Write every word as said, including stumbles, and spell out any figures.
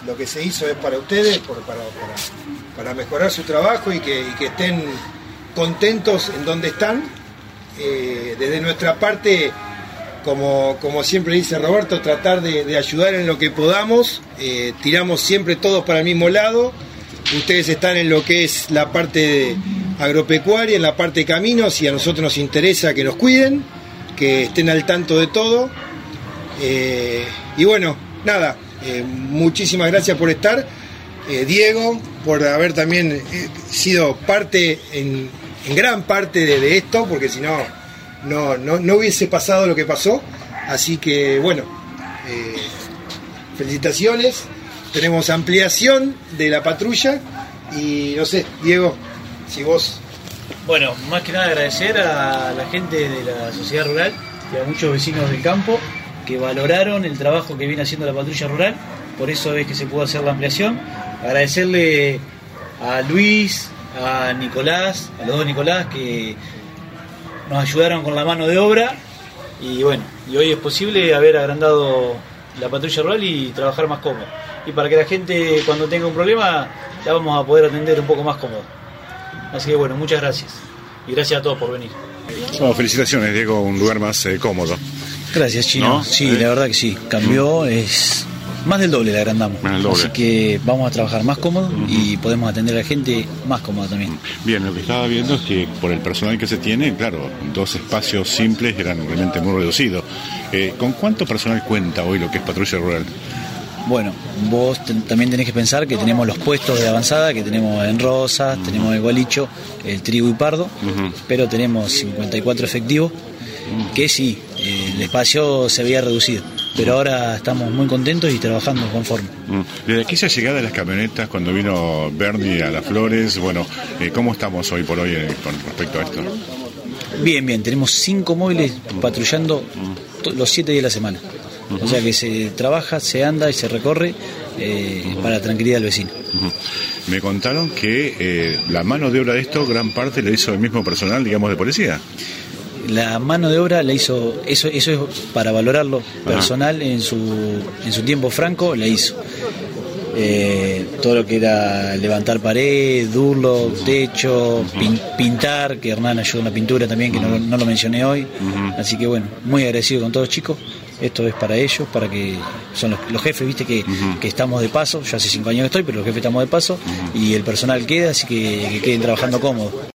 lo que se hizo es para ustedes, por, para, para, para mejorar su trabajo y que, y que estén contentos en donde están. Eh, desde nuestra parte, como, como siempre dice Roberto, tratar de, de ayudar en lo que podamos. Eh, tiramos siempre todos para el mismo lado. Ustedes están en lo que es la parte de agropecuaria, en la parte de caminos, y a nosotros nos interesa que nos cuiden, que estén al tanto de todo. Eh, y bueno, nada, eh, muchísimas gracias por estar. Eh, Diego, por haber también eh, sido parte, en, en gran parte de, de esto, porque si no, no, no, no hubiese pasado lo que pasó. Así que bueno, eh, felicitaciones. Tenemos ampliación de la patrulla y no sé, Diego, si vos... Bueno, más que nada agradecer a la gente de la sociedad rural y a muchos vecinos del campo que valoraron el trabajo que viene haciendo la patrulla rural, por eso es que se pudo hacer la ampliación. Agradecerle a Luis, a Nicolás, a los dos Nicolás que nos ayudaron con la mano de obra, y bueno, y hoy es posible haber agrandado la patrulla rural y trabajar más cómodo. Y para que la gente, cuando tenga un problema, la vamos a poder atender un poco más cómodo. Así que bueno, muchas gracias. Y gracias a todos por venir. Oh, felicitaciones, Diego, un lugar más eh, cómodo. Gracias, Chino. ¿No? Sí, ¿Eh? la verdad que sí. Cambió, es más del doble la agrandamos. Más del doble. Así que vamos a trabajar más cómodo uh-huh. y podemos atender a la gente más cómoda también. Bien, lo que estaba viendo es que por el personal que se tiene, claro, dos espacios simples eran realmente muy reducidos. Eh, ¿Con cuánto personal cuenta hoy lo que es patrulla rural? Bueno, vos t- también tenés que pensar que tenemos los puestos de avanzada, que tenemos en Rosas, uh-huh. tenemos el Gualicho, el Trigo y Pardo, uh-huh. pero tenemos cincuenta y cuatro efectivos, uh-huh. que sí, eh, el espacio se había reducido, pero uh-huh. ahora estamos muy contentos y trabajando conforme. Uh-huh. Desde aquí se llegada de las camionetas, cuando vino Bernie a Las Flores, bueno, eh, ¿cómo estamos hoy por hoy eh, con respecto a esto? Bien, bien, tenemos cinco móviles patrullando to- los siete días de la semana. Uh-huh. O sea que se trabaja, se anda y se recorre eh, uh-huh. para la tranquilidad del vecino. Uh-huh. Me contaron que eh, la mano de obra de esto, gran parte la hizo el mismo personal, digamos, de policía. La mano de obra la hizo, eso eso es para valorarlo, personal en su en su tiempo franco la hizo. Eh, todo lo que era levantar pared, durlo, techo, uh-huh. pin, pintar, que Hernán ayudó en la pintura también, que uh-huh. no, no lo mencioné hoy. Uh-huh. Así que bueno, muy agradecido con todos los chicos. Esto es para ellos, para que son los, los jefes, viste que, uh-huh. que estamos de paso. Yo hace cinco años que estoy, pero los jefes estamos de paso uh-huh. y el personal queda, así que, que queden trabajando cómodos.